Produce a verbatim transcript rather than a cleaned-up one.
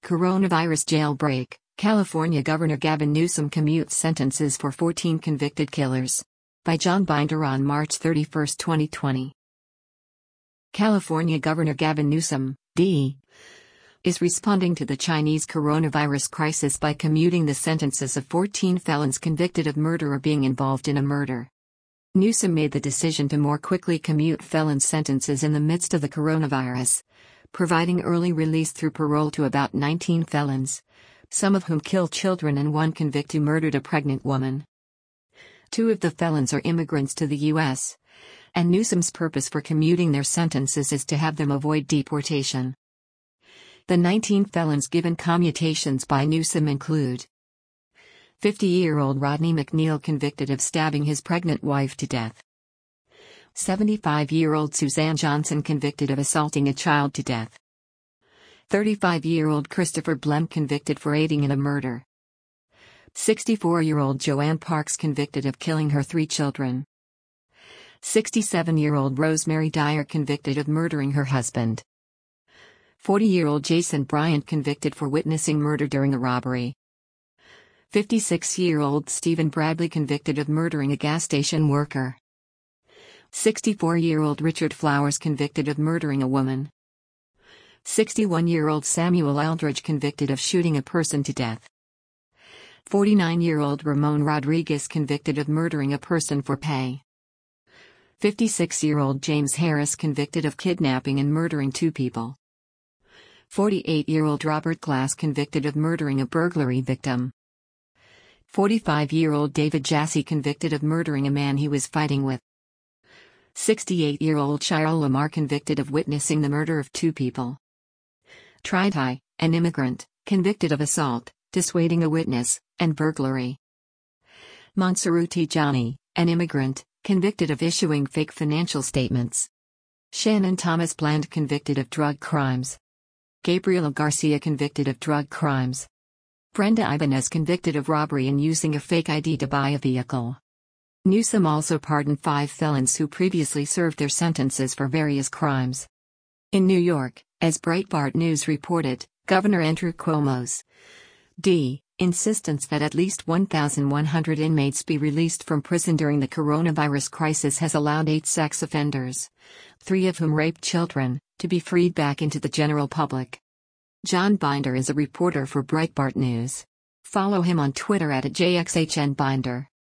Coronavirus jailbreak. California Governor Gavin Newsom commutes sentences for fourteen convicted killers. By John Binder on March thirty-first, twenty twenty. California Governor Gavin Newsom, D. is responding to the Chinese coronavirus crisis by commuting the sentences of fourteen felons convicted of murder or being involved in a murder. Newsom made the decision to more quickly commute felon sentences in the midst of the coronavirus, providing early release through parole to about nineteen felons, some of whom killed children and one convict who murdered a pregnant woman. Two of the felons are immigrants to the U S, and Newsom's purpose for commuting their sentences is to have them avoid deportation. The nineteen felons given commutations by Newsom include fifty-year-old Rodney McNeil convicted of stabbing his pregnant wife to death. seventy-five-year-old Suzanne Johnson convicted of assaulting a child to death. thirty-five-year-old Christopher Blem convicted for aiding in a murder. sixty-four-year-old Joanne Parks convicted of killing her three children. sixty-seven-year-old Rosemary Dyer convicted of murdering her husband. forty-year-old Jason Bryant convicted for witnessing murder during a robbery. fifty-six-year-old Stephen Bradley convicted of murdering a gas station worker. sixty-four-year-old Richard Flowers convicted of murdering a woman. sixty-one-year-old Samuel Aldridge convicted of shooting a person to death. forty-nine-year-old Ramon Rodriguez convicted of murdering a person for pay. fifty-six-year-old James Harris convicted of kidnapping and murdering two people. forty-eight-year-old Robert Glass convicted of murdering a burglary victim. forty-five-year-old David Jassy convicted of murdering a man he was fighting with. sixty-eight-year-old Shirl Lamar convicted of witnessing the murder of two people. Tritai, an immigrant, convicted of assault, dissuading a witness, and burglary. Mansoor Tijani, an immigrant, convicted of issuing fake financial statements. Shannon Thomas Bland convicted of drug crimes. Gabriela Garcia convicted of drug crimes. Brenda Ibanez convicted of robbery and using a fake I D to buy a vehicle. Newsom also pardoned five felons who previously served their sentences for various crimes. In New York, as Breitbart News reported, Governor Andrew Cuomo's D. insistence that at least one thousand one hundred inmates be released from prison during the coronavirus crisis has allowed eight sex offenders, three of whom raped children, to be freed back into the general public. John Binder is a reporter for Breitbart News. Follow him on Twitter at J X H N Binder.